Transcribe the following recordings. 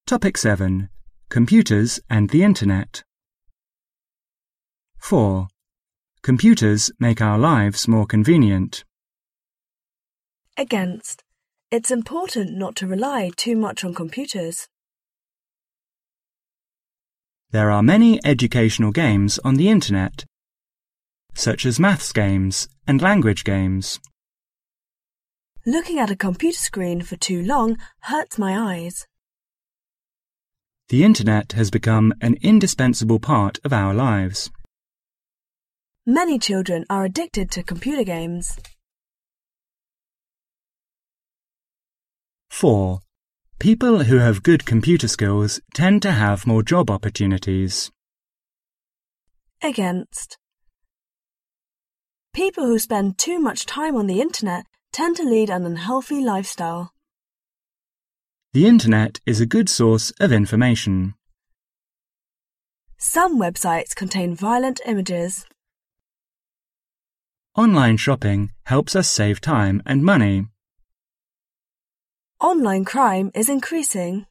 Topic 7. Computers and the Internet. 4. Computers make our lives more convenient. Against. It's important not to rely too much on computers. There are many educational games on the Internet, such as maths games and language games. Looking at a computer screen for too long hurts my eyes. The Internet has become an indispensable part of our lives. Many children are addicted to computer games. 4. People who have good computer skills tend to have more job opportunities. Against. People who spend too much time on the Internet tend to lead an unhealthy lifestyle. The Internet is a good source of information. Some websites contain violent images. Online shopping helps us save time and money. Online crime is increasing.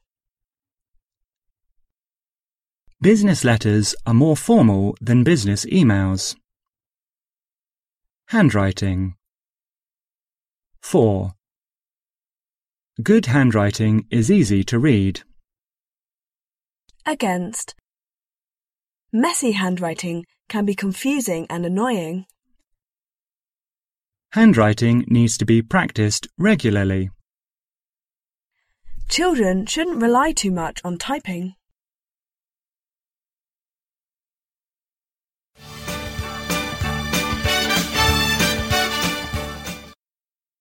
Business letters are more formal than business emails. Handwriting. 4. Good handwriting is easy to read. Against. Messy handwriting can be confusing and annoying. Handwriting needs to be practiced regularly. Children shouldn't rely too much on typing.